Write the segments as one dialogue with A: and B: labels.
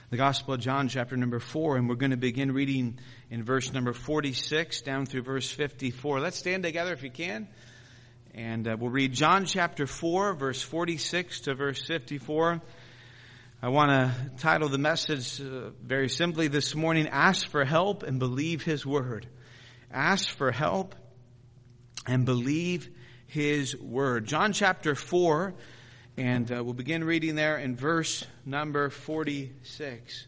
A: The Gospel of John, chapter number 4, and we're going to begin reading in verse number 46 down through verse 54. Let's stand together if you can, and we'll read John chapter 4, verse 46 to verse 54. I want to title the message very simply this morning, Ask for Help and Believe His Word. Ask for help and believe His Word. John chapter 4, and we'll begin reading there in verse number 46.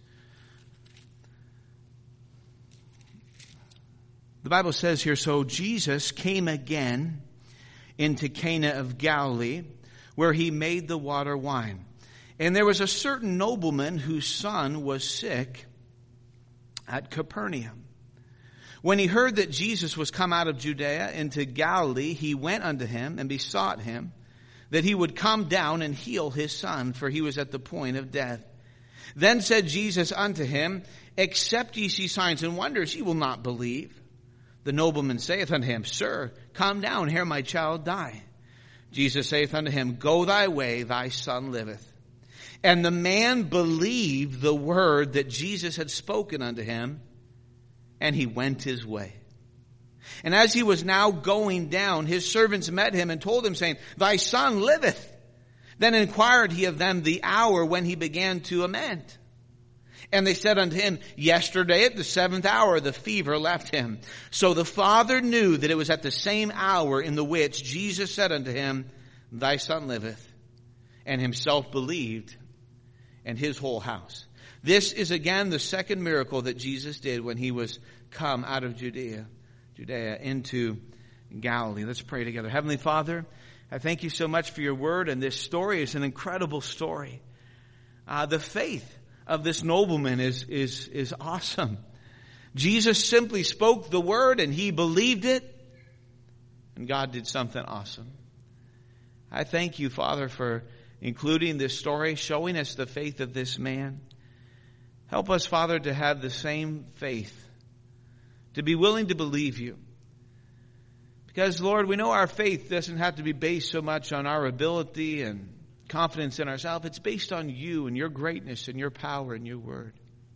A: The Bible says here, So Jesus came again into Cana of Galilee, where he made the water wine. And there was a certain nobleman whose son was sick at Capernaum. When he heard that Jesus was come out of Judea into Galilee, he went unto him and besought him that he would come down and heal his son, for he was at the point of death. Then said Jesus unto him, Except ye see signs and wonders, ye will not believe. The nobleman saith unto him, Sir, come down, here my child die. Jesus saith unto him, Go thy way, thy son liveth. And the man believed the word that Jesus had spoken unto him, and he went his way. And as he was now going down, his servants met him and told him, saying, Thy son liveth. Then inquired he of them the hour when he began to amend. And they said unto him, Yesterday at the 7th hour the fever left him. So the father knew that it was at the same hour in the which Jesus said unto him, Thy son liveth. And himself believed, and his whole house. This is again the second miracle that Jesus did when he was come out of Judea into Galilee. Let's pray together. Heavenly Father, I thank you so much for your word, and this story is an incredible story. The faith of this nobleman is awesome. Jesus simply spoke the word and he believed it, and God did something awesome. I thank you, Father, for including this story, showing us the faith of this man. Help us, Father, to have the same faith, to be willing to believe you. Because, Lord, we know our faith doesn't have to be based so much on our ability and confidence in ourselves. It's based on you and your greatness and your power and your word.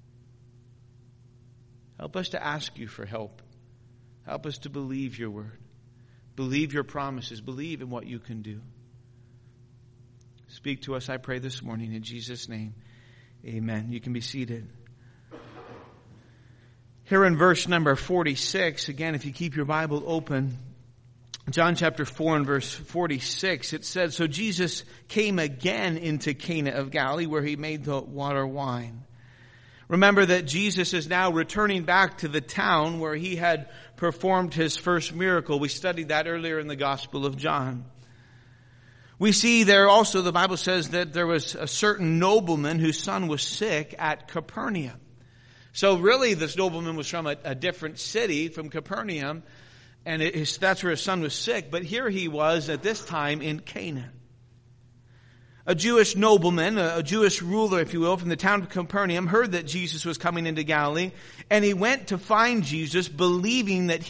A: Help us to ask you for help. Help us to believe your word. Believe your promises. Believe in what you can do. Speak to us, I pray, this morning in Jesus' name. Amen. You can be seated. Here in verse number 46, again, if you keep your Bible open, John chapter 4 and verse 46, it says, So Jesus came again into Cana of Galilee, where he made the water wine. Remember that Jesus is now returning back to the town where he had performed his first miracle. We studied that earlier in the Gospel of John. We see there also, the Bible says that there was a certain nobleman whose son was sick at Capernaum. So really this nobleman was from a different city, from Capernaum, and that's where his son was sick. But here he was at this time in Cana. A Jewish nobleman, a Jewish ruler, if you will, from the town of Capernaum, heard that Jesus was coming into Galilee, and he went to find Jesus, believing that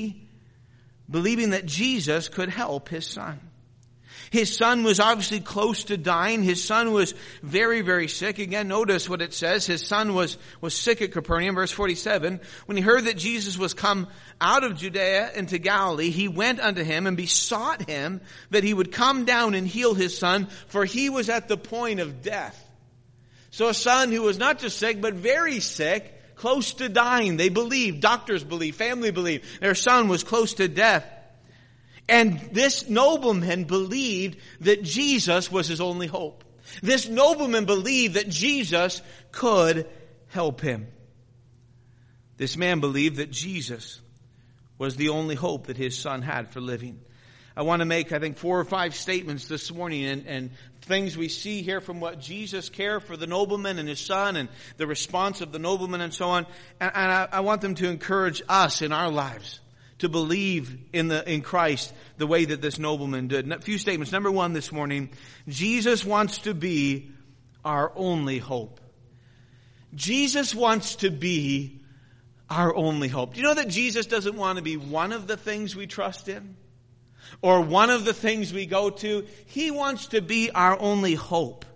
A: Jesus could help his son. His son was obviously close to dying. His son was very, very sick. Again, notice what it says. His son was sick at Capernaum, verse 47. When he heard that Jesus was come out of Judea into Galilee, he went unto him and besought him that he would come down and heal his son, for he was at the point of death. So a son who was not just sick, but very sick, close to dying. They believed, doctors believed, family believed, their son was close to death. And this nobleman believed that Jesus was his only hope. This nobleman believed that Jesus could help him. This man believed that Jesus was the only hope that his son had for living. I want to make, I think, 4 or 5 statements this morning and things we see here from what Jesus cared for the nobleman and his son and the response of the nobleman and so on. And I want them to encourage us in our lives to believe in Christ the way that this nobleman did. A few statements. Number 1 this morning, Jesus wants to be our only hope. Jesus wants to be our only hope. Do you know that Jesus doesn't want to be one of the things we trust in? Or one of the things we go to? He wants to be our only hope.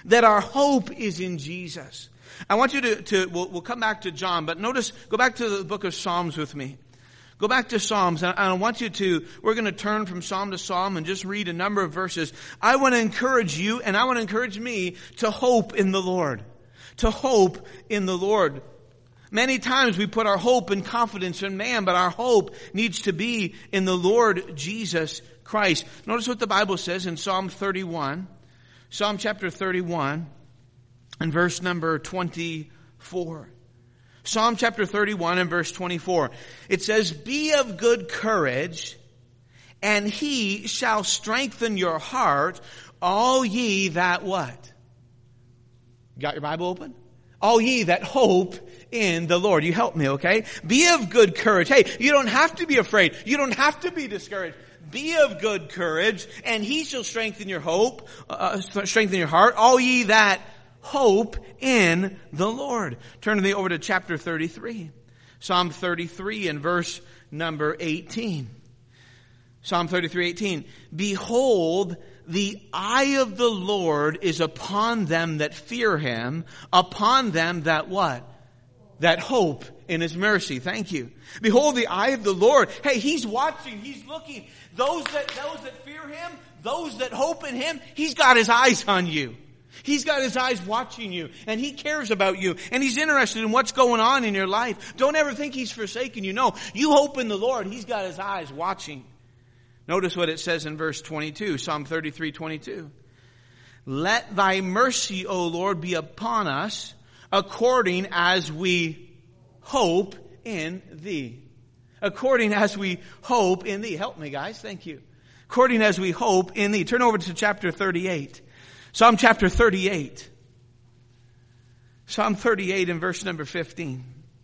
A: that our hope is in Jesus. I want you we'll come back to John, but notice, go back to the book of Psalms with me. Go back to Psalms, and I want you we're going to turn from Psalm to Psalm and just read a number of verses. I want to encourage you, and I want to encourage me to hope in the Lord. To hope in the Lord. Many times we put our hope and confidence in man, but our hope needs to be in the Lord Jesus Christ. Notice what the Bible says in Psalm 31. Psalm chapter 31 and verse number 24. Psalm chapter 31 and verse 24. It says, "Be of good courage, and he shall strengthen your heart, all ye that" what? Got your Bible open? "All ye that hope in the Lord." You help me, okay? Be of good courage. Hey, you don't have to be afraid. You don't have to be discouraged. Be of good courage, and he shall strengthen your strengthen your heart, all ye that hope in the Lord. Turn with me over to chapter 33. Psalm 33 and verse number 18. Psalm 33:18. "Behold, the eye of the Lord is upon them that fear him, upon them that" what? "That hope in his mercy." Thank you. Behold, the eye of the Lord. Hey, he's watching, he's looking. Those that fear him, those that hope in him, he's got his eyes on you. He's got his eyes watching you, and he cares about you, and he's interested in what's going on in your life. Don't ever think he's forsaken you. No, you hope in the Lord. He's got his eyes watching. Notice what it says in verse 22, Psalm 33:22. "Let thy mercy, O Lord, be upon us, according as we hope in thee." According as we hope in thee. Help me, guys. Thank you. According as we hope in thee. Turn over to chapter 38. Psalm chapter 38. Psalm 38 and verse number 15.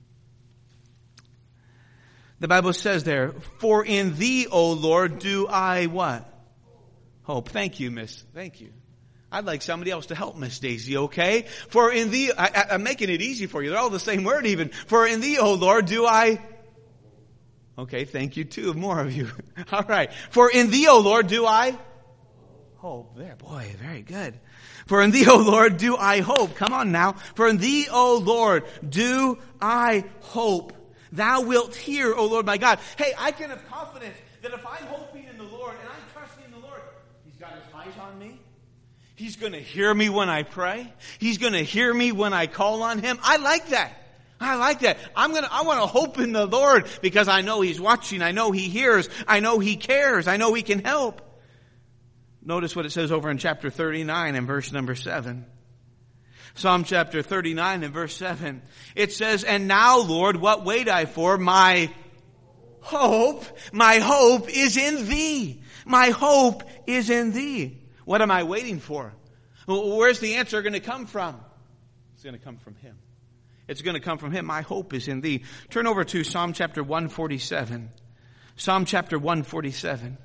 A: The Bible says there, "For in thee, O Lord, do I" what? Hope. Thank you, miss. Thank you. I'd like somebody else to help Miss Daisy, okay? "For in thee," I'm making it easy for you. They're all the same word even. "For in thee, O Lord, do I." Okay, thank you, two more of you. All right. "For in thee, O Lord, do I" hope. There, boy, very good. "For in thee, O Lord, do I hope." Come on now. "For in thee, O Lord, do I hope. Thou wilt hear, O Lord my God." Hey, I can have confidence that if I'm hoping in the Lord and I'm trusting in the Lord, he's got his eyes on me. He's going to hear me when I pray. He's going to hear me when I call on him. I like that. I like that. I want to hope in the Lord because I know he's watching. I know he hears. I know he cares. I know he can help. Notice what it says over in chapter 39 and verse number 7. Psalm chapter 39 and verse 7. It says, "And now, Lord, what wait I for? My hope is in thee." My hope is in thee. What am I waiting for? Where's the answer going to come from? It's going to come from him. It's going to come from him. My hope is in thee. Turn over to Psalm chapter 147. Psalm chapter 147.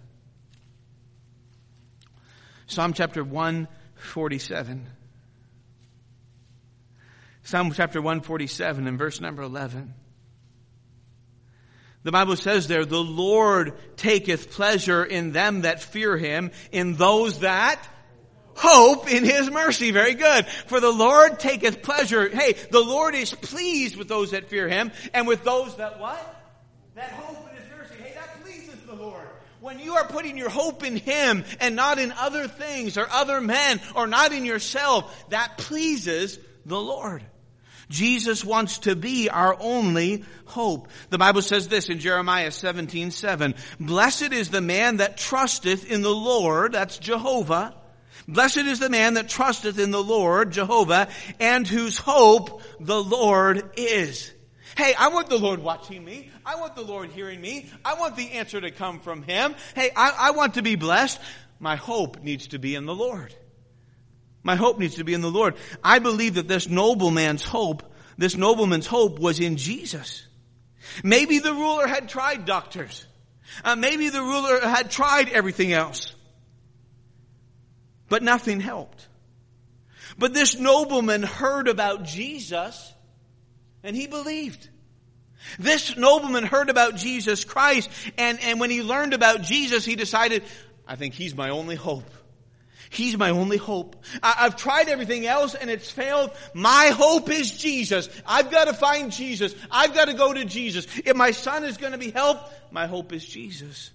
A: Psalm chapter 147. Psalm chapter 147 and verse number 11. The Bible says there, "The Lord taketh pleasure in them that fear him, in those that hope in his mercy." Very good. "For the Lord taketh pleasure." Hey, the Lord is pleased with those that fear him, and with those that what? That hope in his mercy. Hey, that pleases the Lord. When you are putting your hope in him and not in other things or other men or not in yourself, that pleases the Lord. Jesus wants to be our only hope. The Bible says this in Jeremiah 17:7. "Blessed is the man that trusteth in the Lord," that's Jehovah. "Blessed is the man that trusteth in the Lord," Jehovah, "and whose hope the Lord is." Hey, I want the Lord watching me. I want the Lord hearing me. I want the answer to come from him. Hey, I want to be blessed. My hope needs to be in the Lord. My hope needs to be in the Lord. I believe that this nobleman's hope was in Jesus. Maybe the ruler had tried doctors. Maybe the ruler had tried everything else. But nothing helped. But this nobleman heard about Jesus and he believed. This nobleman heard about Jesus Christ, and when he learned about Jesus, he decided, I think he's my only hope. He's my only hope. I've tried everything else and it's failed. My hope is Jesus. I've got to find Jesus. I've got to go to Jesus. If my son is going to be helped, my hope is Jesus.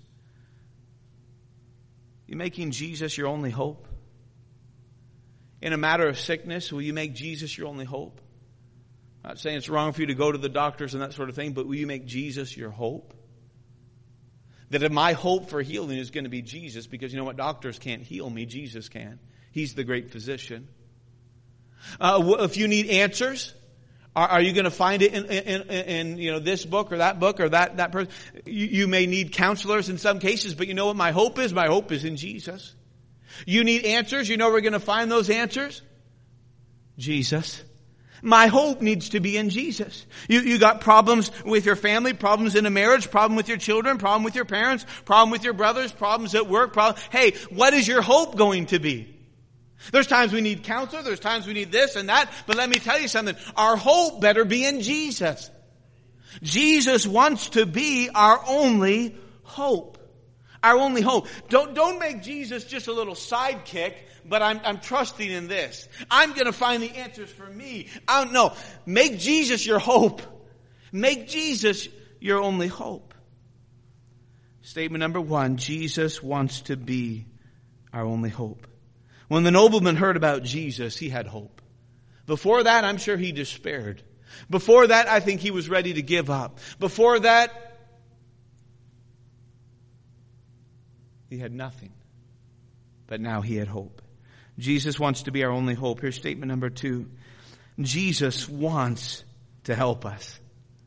A: You making Jesus your only hope? In a matter of sickness, will you make Jesus your only hope? I'm not saying it's wrong for you to go to the doctors and that sort of thing, but will you make Jesus your hope? That if my hope for healing is going to be Jesus, because you know what? Doctors can't heal me. Jesus can. He's the great physician. If you need answers, are you going to find it in this book or that person? You may need counselors in some cases, but you know what my hope is? My hope is in Jesus. You need answers. You know where we're going to find those answers? Jesus. My hope needs to be in Jesus. You got problems with your family, problems in a marriage, problem with your children, problem with your parents, problem with your brothers, problems at work. Hey, what is your hope going to be? There's times we need counsel, there's times we need this and that, but let me tell you something. Our hope better be in Jesus. Jesus wants to be our only hope. Our only hope. Don't make Jesus just a little sidekick, but I'm trusting in this. I'm going to find the answers for me. No, make Jesus your hope. Make Jesus your only hope. Statement number 1, Jesus wants to be our only hope. When the nobleman heard about Jesus, he had hope. Before that, I'm sure he despaired. Before that, I think he was ready to give up. Before that, he had nothing. But now he had hope. Jesus wants to be our only hope. Here's statement number 2. Jesus wants to help us.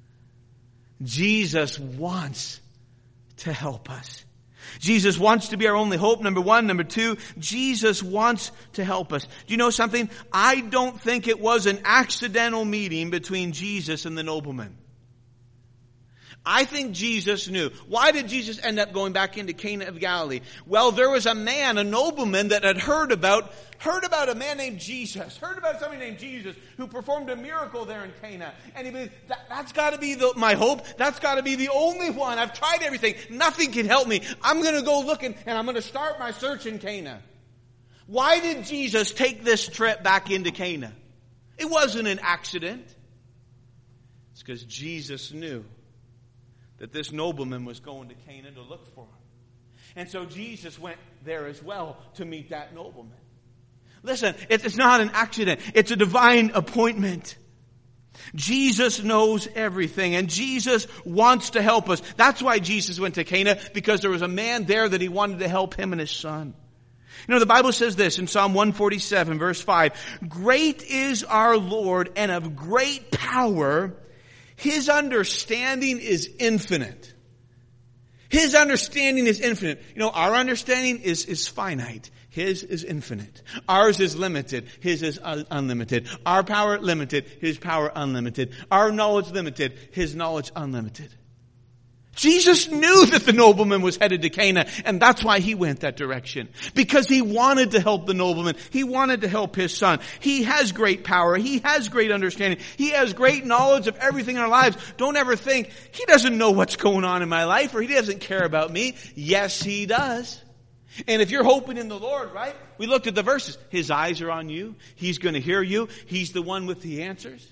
A: Jesus wants to help us. Jesus wants to be our only hope, number 1. Number 2, Jesus wants to help us. Do you know something? I don't think it was an accidental meeting between Jesus and the nobleman. I think Jesus knew. Why did Jesus end up going back into Cana of Galilee? Well, there was a man, a nobleman, that had heard about a man named Jesus, heard about somebody named Jesus who performed a miracle there in Cana. And he believed, that's got to be my hope. That's got to be the only one. I've tried everything. Nothing can help me. I'm going to go looking and I'm going to start my search in Cana. Why did Jesus take this trip back into Cana? It wasn't an accident. It's because Jesus knew that this nobleman was going to Cana to look for him. And so Jesus went there as well to meet that nobleman. Listen, it's not an accident. It's a divine appointment. Jesus knows everything, and Jesus wants to help us. That's why Jesus went to Cana, because there was a man there that he wanted to help him and his son. You know, the Bible says this in Psalm 147, verse 5. Great is our Lord, and of great power. His understanding is infinite. His understanding is infinite. You know, our understanding is finite. His is infinite. Ours is limited. His is unlimited. Our power limited. His power unlimited. Our knowledge limited. His knowledge unlimited. Jesus knew that the nobleman was headed to Cana, and that's why he went that direction. Because he wanted to help the nobleman. He wanted to help his son. He has great power. He has great understanding. He has great knowledge of everything in our lives. Don't ever think, he doesn't know what's going on in my life, or he doesn't care about me. Yes, he does. And if you're hoping in the Lord, right? We looked at the verses. His eyes are on you. He's going to hear you. He's the one with the answers.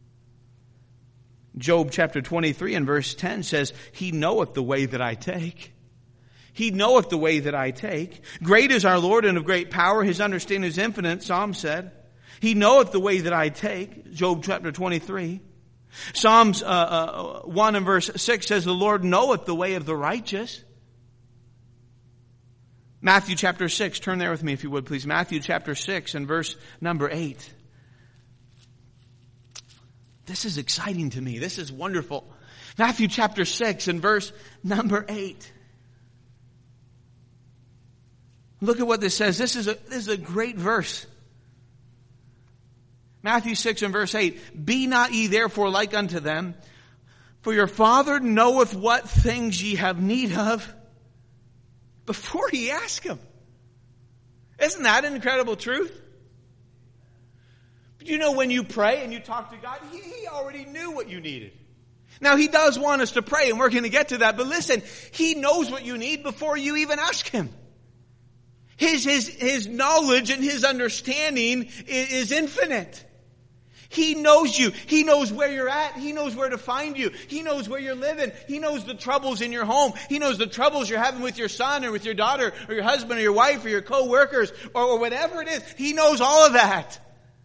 A: Job chapter 23 and verse 10 says, He knoweth the way that I take. He knoweth the way that I take. Great is our Lord and of great power. His understanding is infinite, Psalm said. He knoweth the way that I take. Job chapter 23. Psalms 1 and verse 6 says, The Lord knoweth the way of the righteous. Matthew chapter 6, turn there with me if you would please. Matthew chapter 6 and verse number 8. This is exciting to me. This is wonderful. Matthew chapter 6 and verse number 8. Look at what this says. This is a great verse. Matthew 6 and verse 8. Be not ye therefore like unto them, for your Father knoweth what things ye have need of before ye ask Him. Isn't that an incredible truth? But you know, when you pray and you talk to God, He already knew what you needed. Now, He does want us to pray, and we're going to get to that. But listen, He knows what you need before you even ask Him. His knowledge and His understanding is infinite. He knows you. He knows where you're at. He knows where to find you. He knows where you're living. He knows the troubles in your home. He knows the troubles you're having with your son or with your daughter or your husband or your wife or your co-workers or whatever it is. He knows all of that.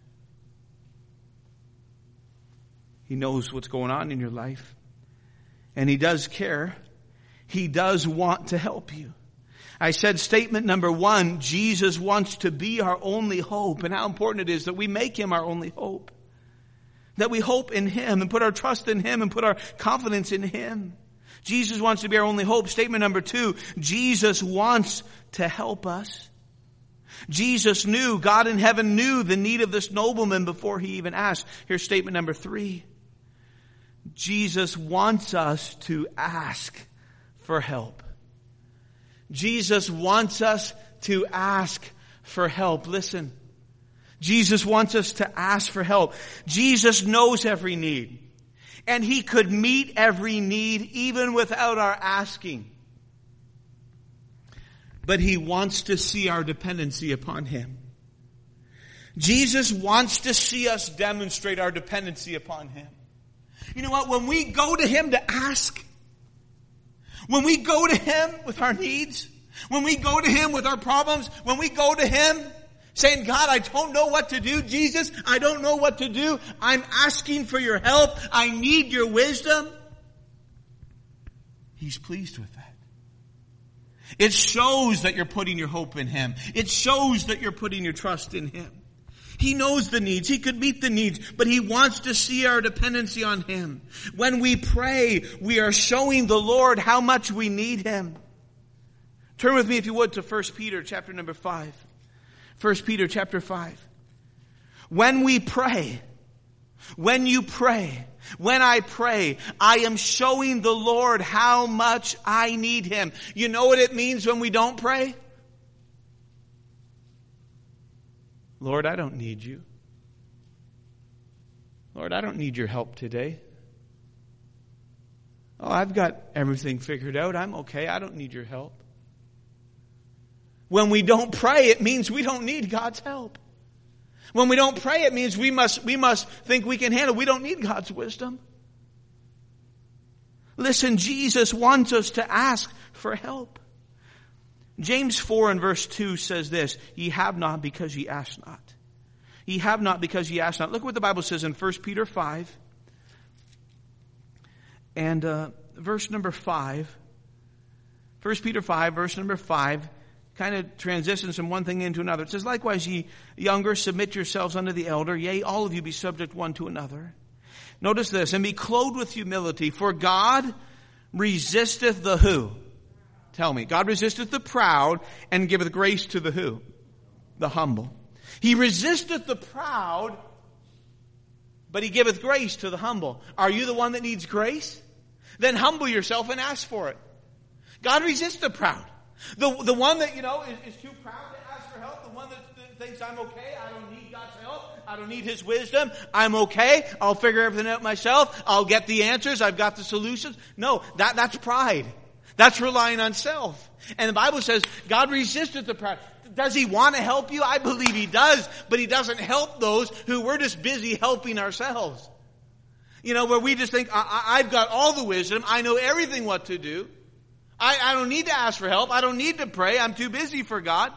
A: He knows what's going on in your life. And He does care. He does want to help you. I said statement number 1, Jesus wants to be our only hope, and how important it is that we make Him our only hope. That we hope in Him and put our trust in Him and put our confidence in Him. Jesus wants to be our only hope. Statement number 2, Jesus wants to help us. Jesus knew, God in heaven knew the need of this nobleman before He even asked. Here's statement number 3. Jesus wants us to ask for help. Jesus wants us to ask for help. Listen. Jesus wants us to ask for help. Jesus knows every need. And He could meet every need even without our asking. But He wants to see our dependency upon Him. Jesus wants to see us demonstrate our dependency upon Him. You know what? When we go to Him to ask, when we go to Him with our needs, when we go to Him with our problems, when we go to Him saying, God, I don't know what to do. Jesus, I don't know what to do. I'm asking for your help. I need your wisdom. He's pleased with that. It shows that you're putting your hope in Him. It shows that you're putting your trust in Him. He knows the needs. He could meet the needs, but He wants to see our dependency on Him. When we pray, we are showing the Lord how much we need Him. Turn with me, if you would, to 1 Peter chapter number 5. 1 Peter chapter 5. When we pray, when you pray, when I pray, I am showing the Lord how much I need Him. You know what it means when we don't pray? Lord, I don't need you. Lord, I don't need your help today. Oh, I've got everything figured out. I'm okay. I don't need your help. When we don't pray, it means we don't need God's help. When we don't pray, it means we must think we can handle. We don't need God's wisdom. Listen, Jesus wants us to ask for help. James 4 and verse 2 says this, ye have not because ye ask not. Ye have not because ye ask not. Look what the Bible says in 1 Peter 5 and verse number 5. 1 Peter 5, verse number 5, kind of transitions from one thing into another. It says, likewise, ye younger, submit yourselves unto the elder. Yea, all of you be subject one to another. Notice this, and be clothed with humility. For God resisteth the who? Tell me. God resisteth the proud and giveth grace to the who? The humble. He resisteth the proud, but He giveth grace to the humble. Are you the one that needs grace? Then humble yourself and ask for it. God resists the proud. The one that, is too proud to ask for help, the one that thinks I'm okay, I don't need God's help, I don't need His wisdom, I'm okay, I'll figure everything out myself, I'll get the answers, I've got the solutions. No, that's pride. That's relying on self. And the Bible says God resisteth the proud. Does He want to help you? I believe He does, but He doesn't help those who we're just busy helping ourselves. Where we just think, I've got all the wisdom, I know everything what to do. I don't need to ask for help. I don't need to pray. I'm too busy for God.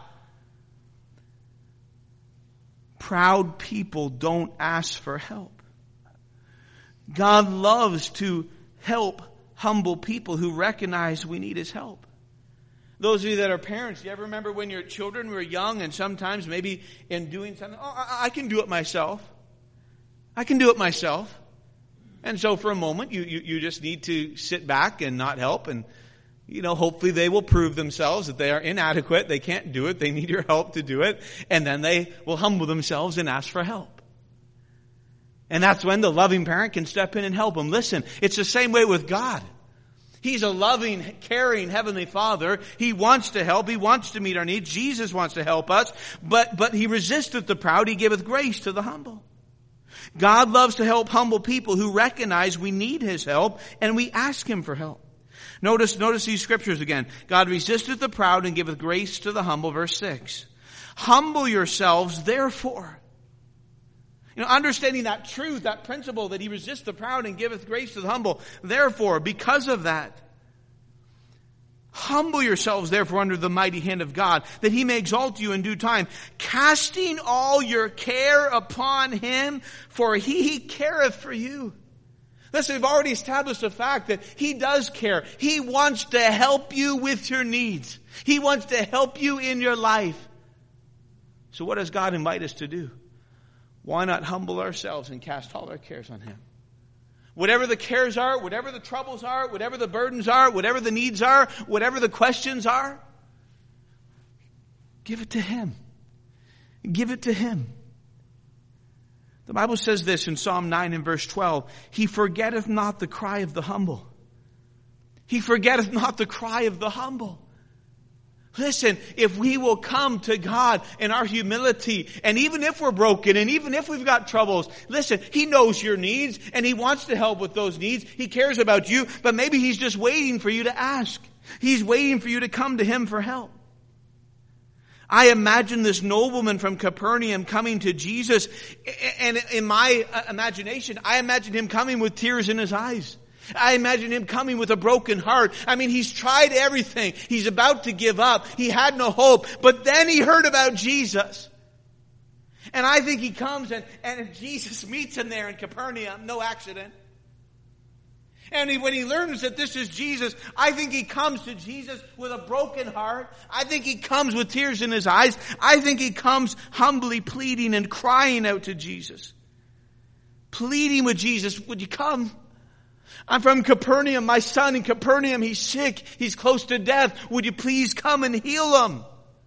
A: Proud people don't ask for help. God loves to help humble people who recognize we need His help. Those of you that are parents, do you ever remember when your children were young and sometimes maybe in doing something, I can do it myself. I can do it myself. And so for a moment, you just need to sit back and not help, and hopefully they will prove themselves that they are inadequate. They can't do it. They need your help to do it. And then they will humble themselves and ask for help. And that's when the loving parent can step in and help them. Listen, it's the same way with God. He's a loving, caring Heavenly Father. He wants to help. He wants to meet our needs. Jesus wants to help us. But He resisteth the proud. He giveth grace to the humble. God loves to help humble people who recognize we need His help, and we ask Him for help. Notice these scriptures again. God resisteth the proud and giveth grace to the humble. Verse 6. Humble yourselves, therefore. Understanding that truth, that principle that he resists the proud and giveth grace to the humble. Therefore, because of that, humble yourselves, therefore, under the mighty hand of God, that he may exalt you in due time, casting all your care upon him, for he careth for you. Listen, we've already established the fact that he does care. He wants to help you with your needs. He wants to help you in your life. So what does God invite us to do? Why not humble ourselves and cast all our cares on him? Whatever the cares are, whatever the troubles are, whatever the burdens are, whatever the needs are, whatever the questions are, give it to him. Give it to him. The Bible says this in Psalm 9 and verse 12. He forgetteth not the cry of the humble. He forgetteth not the cry of the humble. Listen, if we will come to God in our humility, and even if we're broken, and even if we've got troubles, listen, he knows your needs, and he wants to help with those needs. He cares about you, but maybe he's just waiting for you to ask. He's waiting for you to come to him for help. I imagine this nobleman from Capernaum coming to Jesus, and in my imagination, I imagine him coming with tears in his eyes. I imagine him coming with a broken heart. I mean, he's tried everything. He's about to give up. He had no hope. But then he heard about Jesus. And I think he comes and Jesus meets him there in Capernaum. No accident. And when he learns that this is Jesus, I think he comes to Jesus with a broken heart. I think he comes with tears in his eyes. I think he comes humbly pleading and crying out to Jesus. Pleading with Jesus, would you come? I'm from Capernaum. My son in Capernaum, he's sick. He's close to death. Would you please come and heal him?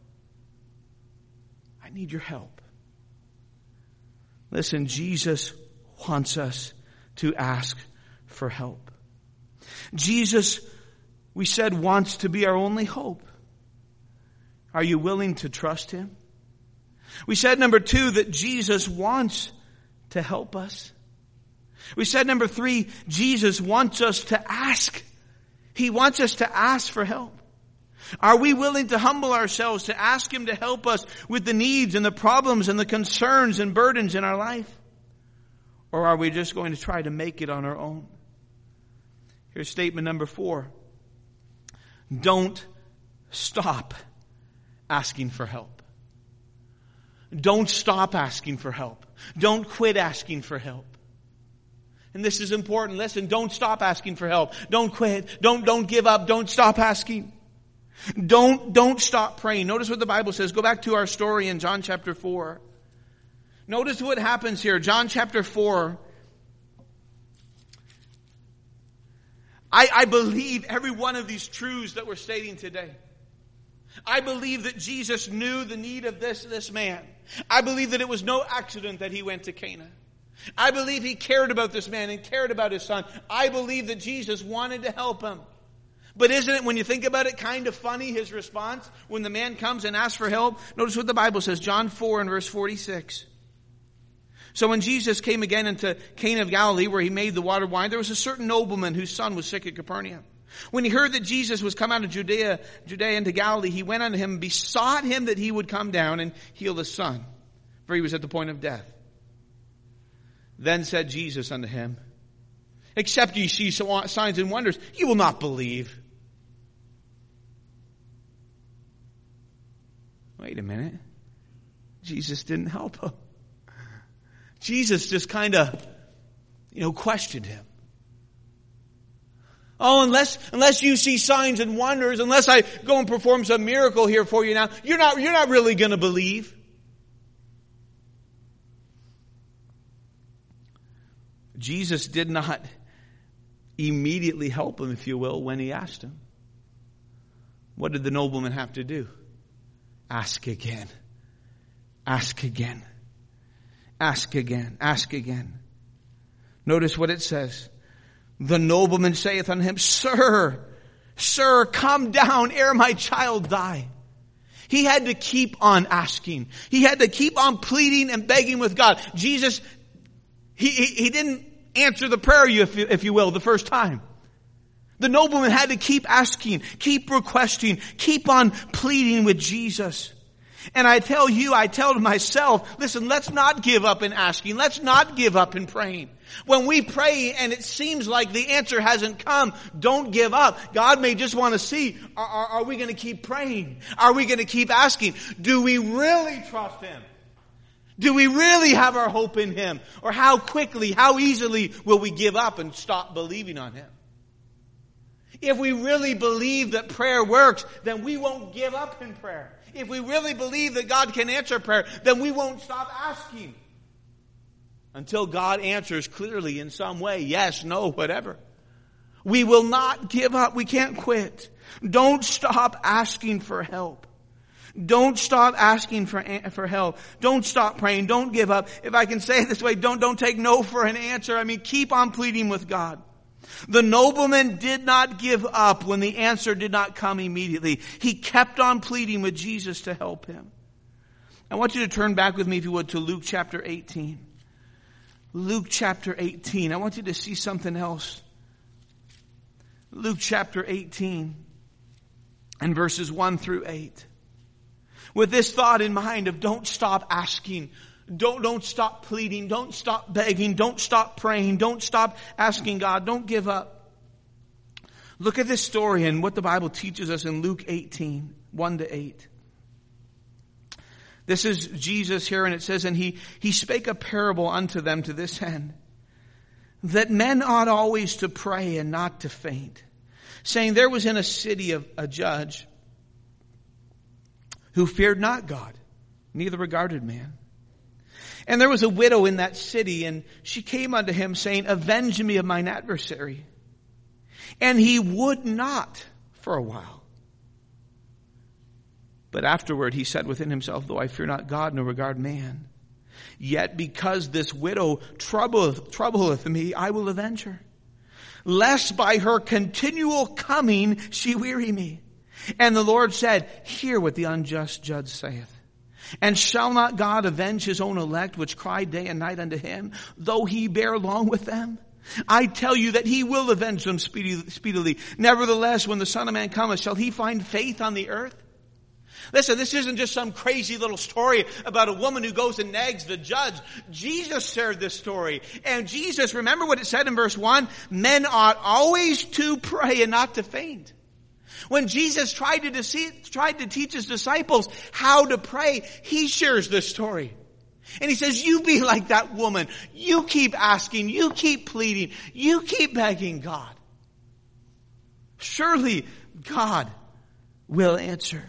A: I need your help. Listen, Jesus wants us to ask for help. Jesus, we said, wants to be our only hope. Are you willing to trust him? We said, number 2, that Jesus wants to help us. We said, number 3, Jesus wants us to ask. He wants us to ask for help. Are we willing to humble ourselves to ask him to help us with the needs and the problems and the concerns and burdens in our life? Or are we just going to try to make it on our own? Here's statement number 4. Don't stop asking for help. Don't stop asking for help. Don't quit asking for help. And this is important. Listen, don't stop asking for help. Don't quit. Don't give up. Don't stop asking. Don't stop praying. Notice what the Bible says. Go back to our story in John chapter 4. Notice what happens here. John chapter 4. I believe every one of these truths that we're stating today. I believe that Jesus knew the need of this man. I believe that it was no accident that he went to Cana. I believe he cared about this man and cared about his son. I believe that Jesus wanted to help him. But isn't it, when you think about it, kind of funny, his response when the man comes and asks for help? Notice what the Bible says, John 4 and verse 46. So when Jesus came again into Cana of Galilee, where he made the water wine, there was a certain nobleman whose son was sick at Capernaum. When he heard that Jesus was come out of Judea into Galilee, he went unto him and besought him that he would come down and heal his son, for he was at the point of death. Then said Jesus unto him, except ye see signs and wonders, you will not believe. Wait a minute. Jesus didn't help him. Jesus just kind of, questioned him. Oh, unless you see signs and wonders, unless I go and perform some miracle here for you now, you're not really going to believe. Jesus did not immediately help him, if you will, when he asked him. What did the nobleman have to do? Ask again. Ask again. Ask again. Ask again. Notice what it says. The nobleman saith unto him, Sir, come down ere my child die. He had to keep on asking. He had to keep on pleading and begging with God. Jesus, he didn't answer the prayer, if you will, the first time. The nobleman had to keep asking, keep requesting, keep on pleading with Jesus. And I tell to myself, listen, let's not give up in asking. Let's not give up in praying. When we pray and it seems like the answer hasn't come, don't give up. God may just want to see, are we going to keep praying? Are we going to keep asking? Do we really trust Him? Do we really have our hope in Him? Or how quickly, how easily will we give up and stop believing on Him? If we really believe that prayer works, then we won't give up in prayer. If we really believe that God can answer prayer, then we won't stop asking until God answers clearly in some way, yes, no, whatever. We will not give up. We can't quit. Don't stop asking for help. Don't stop asking for help. Don't stop praying. Don't give up. If I can say it this way, don't take no for an answer. I mean, keep on pleading with God. The nobleman did not give up when the answer did not come immediately. He kept on pleading with Jesus to help him. I want you to turn back with me, if you would, to Luke chapter 18. Luke chapter 18. I want you to see something else. Luke chapter 18 and verses 1 through 8. With this thought in mind of don't stop asking, don't stop pleading, don't stop begging, don't stop praying, don't stop asking God, don't give up. Look at this story and what the Bible teaches us in Luke 18, 1 to 8. This is Jesus here, and it says, and he spake a parable unto them to this end, that men ought always to pray and not to faint, saying, there was in a city a judge who feared not God, neither regarded man. And there was a widow in that city, and she came unto him, saying, avenge me of mine adversary. And he would not for a while. But afterward he said within himself, though I fear not God, nor regard man, yet because this widow troubleth me, I will avenge her, lest by her continual coming she weary me. And the Lord said, hear what the unjust judge saith. And shall not God avenge his own elect, which cry day and night unto him, though he bear long with them? I tell you that he will avenge them speedily. Nevertheless, when the Son of Man cometh, shall he find faith on the earth? Listen, this isn't just some crazy little story about a woman who goes and nags the judge. Jesus shared this story. And Jesus, remember what it said in verse 1? Men ought always to pray and not to faint. When Jesus tried to teach his disciples how to pray, he shares this story. And he says, you be like that woman. You keep asking. You keep pleading. You keep begging God. Surely God will answer.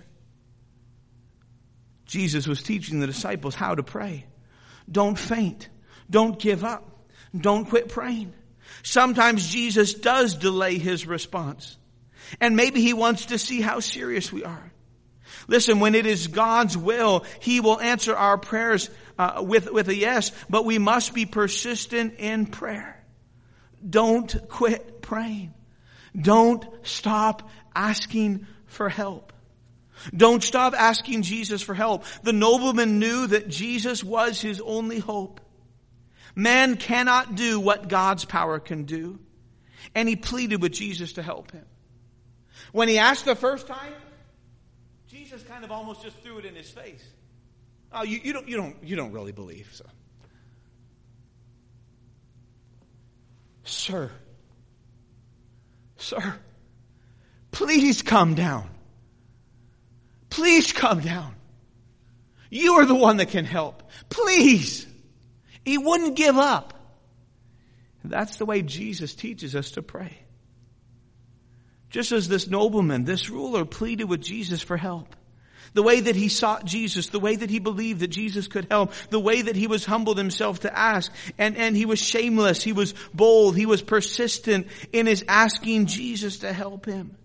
A: Jesus was teaching the disciples how to pray. Don't faint. Don't give up. Don't quit praying. Sometimes Jesus does delay his response. And maybe he wants to see how serious we are. Listen, when it is God's will, he will answer our prayers with a yes, but we must be persistent in prayer. Don't quit praying. Don't stop asking for help. Don't stop asking Jesus for help. The nobleman knew that Jesus was his only hope. Man cannot do what God's power can do. And he pleaded with Jesus to help him. When he asked the first time, Jesus kind of almost just threw it in his face. Oh, you don't really believe, so. Sir, please come down. Please come down. You are the one that can help. Please. He wouldn't give up. That's the way Jesus teaches us to pray. Just as this nobleman, this ruler, pleaded with Jesus for help. The way that he sought Jesus, the way that he believed that Jesus could help, the way that he was humbled himself to ask, and he was shameless, he was bold, he was persistent in his asking Jesus to help him.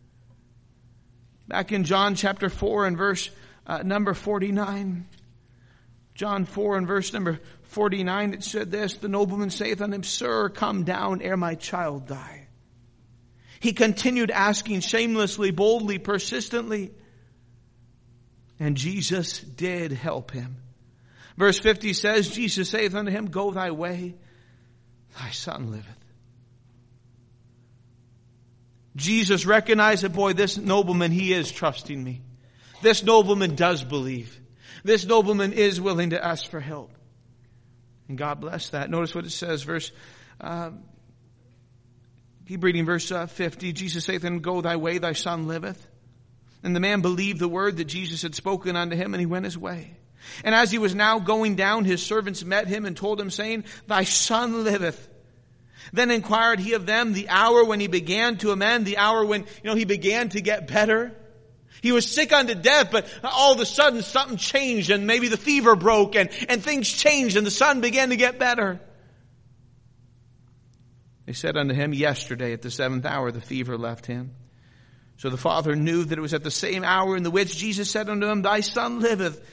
A: Back in John chapter 4 and verse number 49. John 4 and verse number 49, it said this, the nobleman saith unto him, Sir, come down ere my child die. He continued asking shamelessly, boldly, persistently. And Jesus did help him. Verse 50 says, Jesus saith unto him, Go thy way, thy son liveth. Jesus recognized that, boy, this nobleman, he is trusting me. This nobleman does believe. This nobleman is willing to ask for help. And God bless that. Notice what it says, keep reading verse 50. Jesus saith unto him, Go thy way, thy son liveth. And the man believed the word that Jesus had spoken unto him, and he went his way. And as he was now going down, his servants met him and told him, saying, Thy son liveth. Then inquired he of them the hour when he began to amend, the hour when, he began to get better. He was sick unto death, but all of a sudden something changed, and maybe the fever broke, and things changed, and the son began to get better. They said unto him, Yesterday at the 7th hour the fever left him. So the father knew that it was at the same hour in the which Jesus said unto him, Thy son liveth.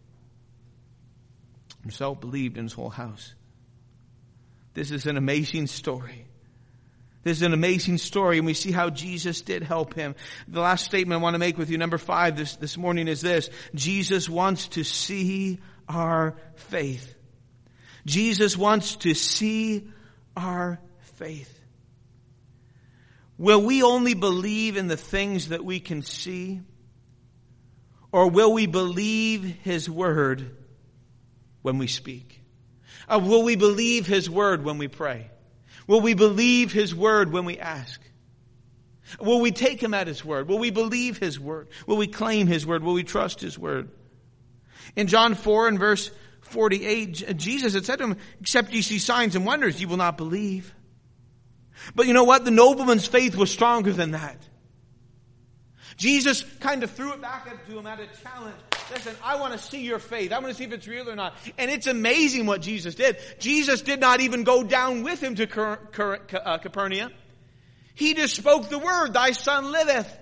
A: Himself believed in his whole house. This is an amazing story. This is an amazing story, and we see how Jesus did help him. The last statement I want to make with you, number 5 this morning, is this. Jesus wants to see our faith. Jesus wants to see our faith. Will we only believe in the things that we can see? Or will we believe His word when we speak? Will we believe His word when we pray? Will we believe His word when we ask? Will we take Him at His word? Will we believe His word? Will we claim His word? Will we trust His word? In John 4 and verse 48, Jesus had said to him, Except ye see signs and wonders, ye will not believe. But you know what? The nobleman's faith was stronger than that. Jesus kind of threw it back to him at a challenge. Listen, I want to see your faith. I want to see if it's real or not. And it's amazing what Jesus did. Jesus did not even go down with him to Capernaum. He just spoke the word, Thy son liveth.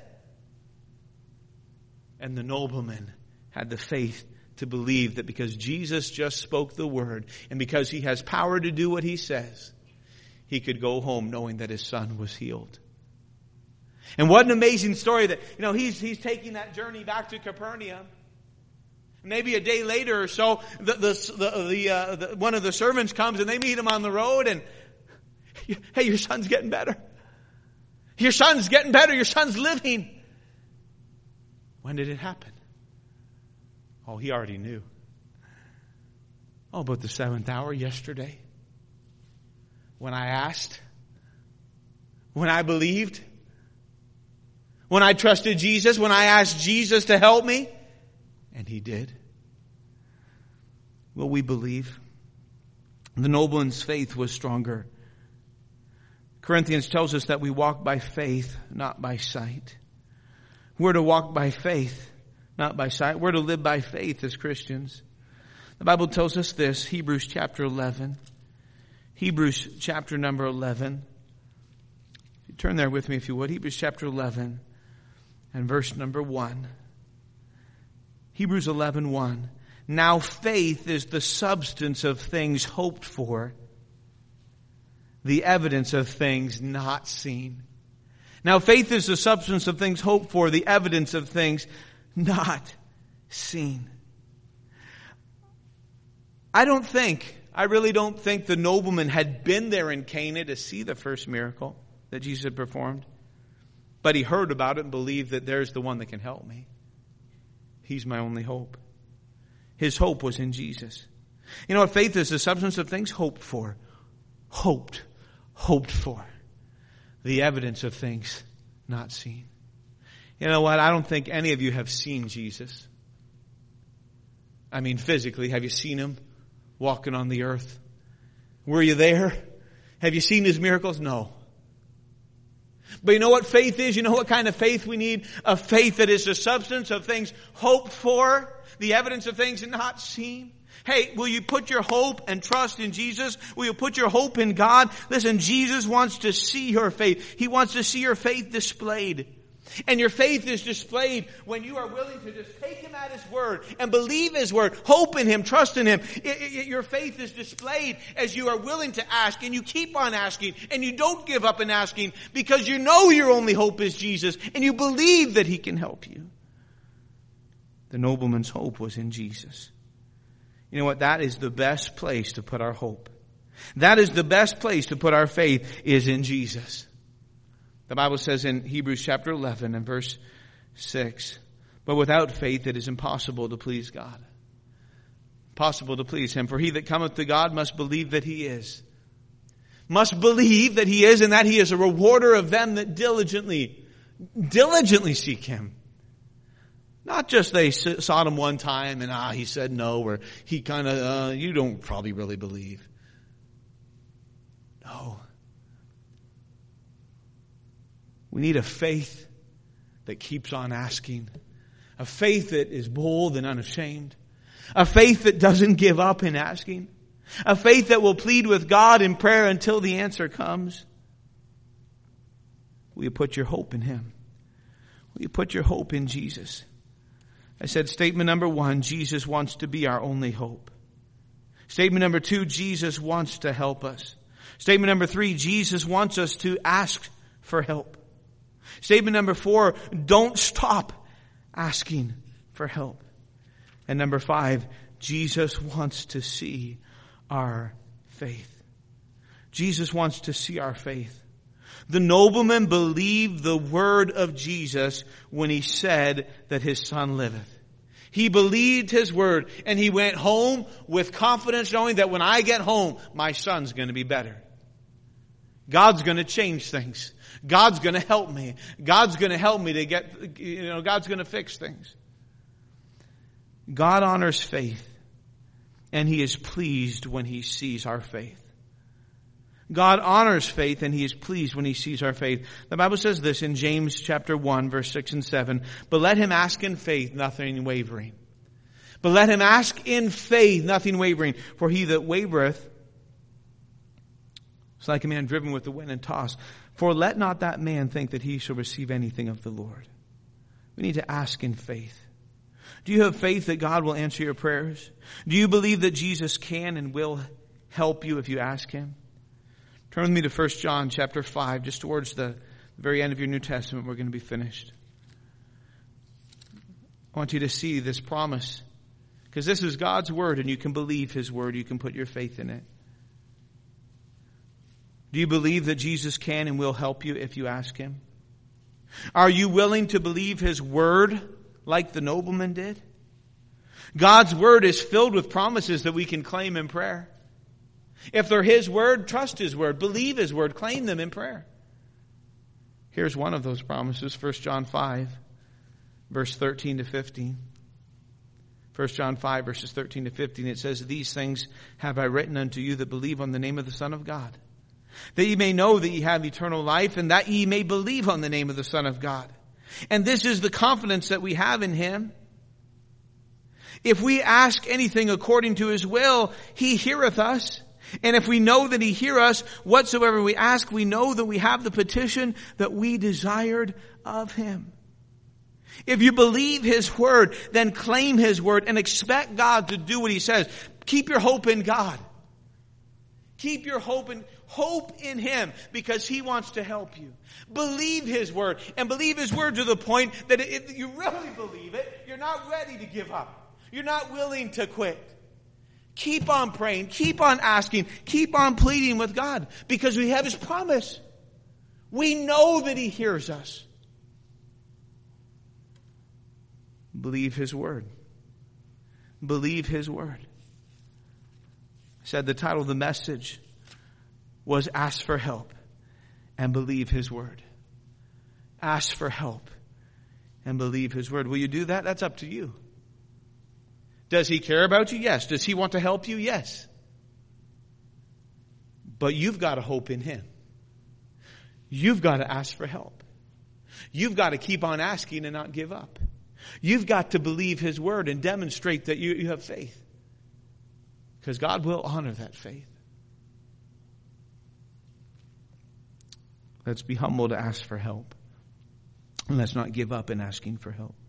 A: And the nobleman had the faith to believe that because Jesus just spoke the word, and because He has power to do what He says, he could go home knowing that his son was healed. And what an amazing story that, he's taking that journey back to Capernaum. Maybe a day later or so, one of the servants comes and they meet him on the road and, hey, your son's getting better. Your son's getting better. Your son's living. When did it happen? Oh, he already knew. Oh, about the 7th hour yesterday. When I asked. When I believed. When I trusted Jesus. When I asked Jesus to help me. And He did. Will we believe? The nobleman's faith was stronger. Corinthians tells us that we walk by faith, not by sight. We're to walk by faith, not by sight. We're to live by faith as Christians. The Bible tells us this, Hebrews chapter 11. Hebrews chapter number 11. Turn there with me if you would. Hebrews chapter 11 and verse number 1. Hebrews 11:1. Now faith is the substance of things hoped for, the evidence of things not seen. Now faith is the substance of things hoped for, the evidence of things not seen. I really don't think the nobleman had been there in Cana to see the first miracle that Jesus had performed. But he heard about it and believed that there's the one that can help me. He's my only hope. His hope was in Jesus. You know what? Faith is the substance of things hoped for. Hoped for. The evidence of things not seen. You know what? I don't think any of you have seen Jesus. I mean, physically, have you seen Him walking on the earth? Were you there? Have you seen His miracles? No. But you know what faith is? You know what kind of faith we need? A faith that is the substance of things hoped for, the evidence of things not seen. Hey, will you put your hope and trust in Jesus? Will you put your hope in God? Listen, Jesus wants to see your faith. He wants to see your faith displayed. And your faith is displayed when you are willing to just take Him at His word and believe His word, hope in Him, trust in Him. Your faith is displayed as you are willing to ask, and you keep on asking, and you don't give up in asking because you know your only hope is Jesus, and you believe that He can help you. The nobleman's hope was in Jesus. You know what? That is the best place to put our hope. That is the best place to put our faith, is in Jesus. The Bible says in Hebrews chapter 11 and verse 6, but without faith it is impossible to please God. Possible to please Him. For he that cometh to God must believe that He is. Must believe that He is, and that He is a rewarder of them that diligently seek Him. Not just they sought Him one time and He said no, or He kind of, you don't probably really believe. No. We need a faith that keeps on asking. A faith that is bold and unashamed. A faith that doesn't give up in asking. A faith that will plead with God in prayer until the answer comes. Will you put your hope in Him? Will you put your hope in Jesus? I said statement number 1, Jesus wants to be our only hope. Statement number 2, Jesus wants to help us. Statement number 3, Jesus wants us to ask for help. Statement number 4, don't stop asking for help. And number 5, Jesus wants to see our faith. Jesus wants to see our faith. The nobleman believed the word of Jesus when He said that His son liveth. He believed His word, and he went home with confidence, knowing that when I get home, my son's going to be better. God's going to change things. God's going to help me. God's going to help me to get, God's going to fix things. God honors faith, and He is pleased when He sees our faith. God honors faith, and He is pleased when He sees our faith. The Bible says this in James chapter 1, verse 6 and 7. But let him ask in faith, nothing wavering. But let him ask in faith, nothing wavering. For he that wavereth is like a man driven with the wind and tossed. For let not that man think that he shall receive anything of the Lord. We need to ask in faith. Do you have faith that God will answer your prayers? Do you believe that Jesus can and will help you if you ask Him? Turn with me to 1 John chapter 5, just towards the very end of your New Testament. We're going to be finished. I want you to see this promise, because this is God's word, and you can believe His word. You can put your faith in it. Do you believe that Jesus can and will help you if you ask Him? Are you willing to believe His word like the nobleman did? God's word is filled with promises that we can claim in prayer. If they're His word, trust His word, believe His word, claim them in prayer. Here's one of those promises, 1 John 5, verse 13 to 15. 1 John 5, verses 13 to 15, it says, These things have I written unto you that believe on the name of the Son of God, that ye may know that ye have eternal life, and that ye may believe on the name of the Son of God. And this is the confidence that we have in Him. If we ask anything according to His will, He heareth us. And if we know that He hear us, whatsoever we ask, we know that we have the petition that we desired of Him. If you believe His word, then claim His word and expect God to do what He says. Keep your hope in God. Keep your hope in Him, because He wants to help you. Believe His word, and believe His word to the point that if you really believe it, you're not ready to give up. You're not willing to quit. Keep on praying, keep on asking, keep on pleading with God, because we have His promise. We know that He hears us. Believe His word. Believe His word. I said the title of the message was Ask for Help and Believe His word. Ask for help and believe His word. Will you do that? That's up to you. Does He care about you? Yes. Does He want to help you? Yes. But you've got to hope in Him. You've got to ask for help. You've got to keep on asking and not give up. You've got to believe His word and demonstrate that you have faith. Because God will honor that faith. Let's be humble to ask for help. And let's not give up in asking for help.